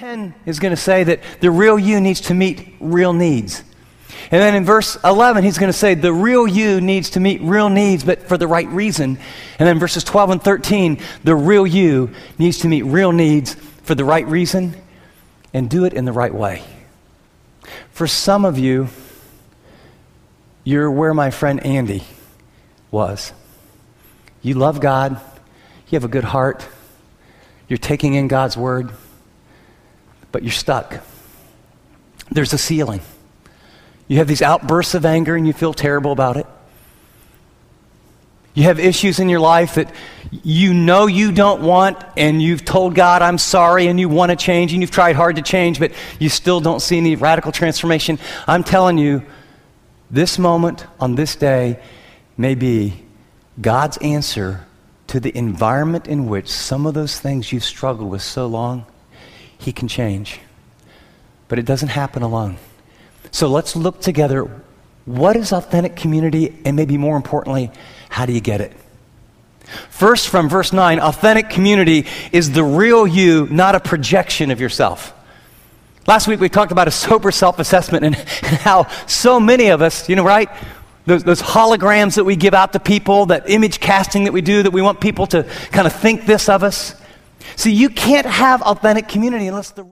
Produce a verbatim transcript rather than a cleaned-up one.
ten is going to say that the real you needs to meet real needs. And then in verse eleven, he's going to say the real you needs to meet real needs, but for the right reason. And then verses twelve and thirteen, the real you needs to meet real needs for the right reason and do it in the right way. For some of you, you're where my friend Andy was. You love God. You have a good heart. You're taking in God's word, but you're stuck. There's a ceiling. You have these outbursts of anger and you feel terrible about it. You have issues in your life that you know you don't want, and you've told God, I'm sorry, and you want to change, and you've tried hard to change, but you still don't see any radical transformation. I'm telling you, this moment on this day may be God's answer to the environment in which some of those things you've struggled with so long, He can change. But it doesn't happen alone. So let's look together. What is authentic community? And maybe more importantly, how do you get it? First, from verse nine, authentic community is the real you, not a projection of yourself. Last week we talked about a sober self-assessment and, and how so many of us, you know, right? Those, those holograms that we give out to people, that image casting that we do, that we want people to kind of think this of us. See, you can't have authentic community unless the